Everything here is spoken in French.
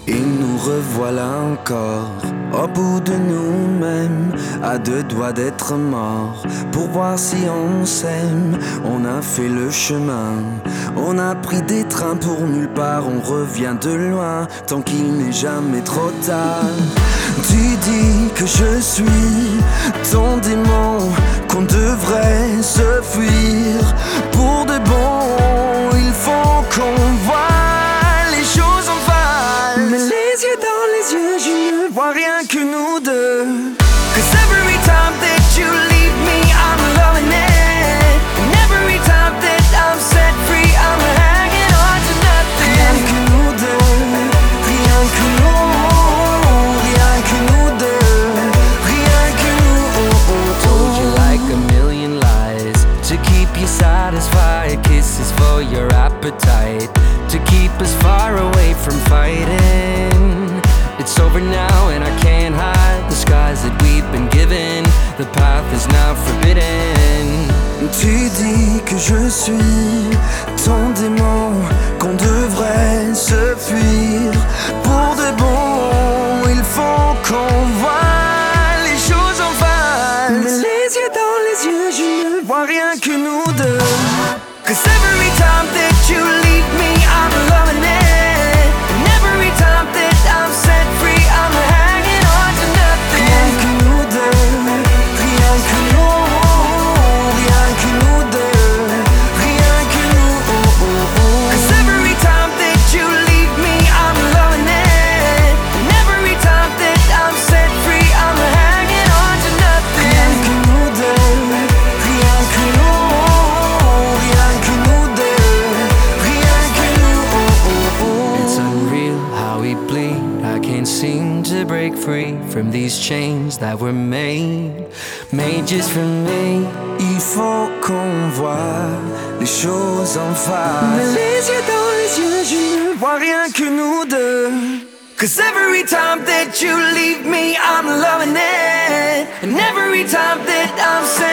Et nous revoilà encore au bout de nous-mêmes, à deux doigts d'être morts, pour voir si on s'aime. On a fait le chemin, on a pris des trains pour nulle part, on revient de loin, tant qu'il n'est jamais trop tard. Tu dis que je suis ton démon, qu'on devrait se fuir pour de bon. Il faut qu'on voit les choses en face, mais les yeux dans les yeux, je ne vois rien que nous deux. 'Cause every time that you leave me, I'm loving it. And every time that I'm set free, I'm hanging on to nothing. Rien que nous deux, rien que nous, rien que nous deux, rien que nous. Told you like a million lies to keep you satisfied, kisses for your appetite, to keep us far away from fighting. It's over now and I can't hide the skies that we've been given. The path is now forbidden. Tu dis que je suis ton démon, qu'on devrait se fuir pour de bon. Il faut qu'on voit les choses en face, mais les yeux dans les yeux, je ne vois rien que nous deux. 'Cause every time that you leave me, I'm loving it. And every time that I'm set free, I'm hanging on to nothing. Rien que nous deux, rien que nous, rien que nous deux, rien que nous. 'Cause every time that you leave me, I'm loving it. And every time that I'm set free, I'm hanging on to nothing. Rien que nous deux, rien que nous, rien que nous deux, rien que nous. It's unreal how we bleed. I can't seem to break free from these chains that were made just for me. Il faut qu'on voit les choses en face, mais les yeux dans les yeux, je ne vois rien que nous deux. 'Cause every time that you leave me, I'm loving it. And every time that I'm sad,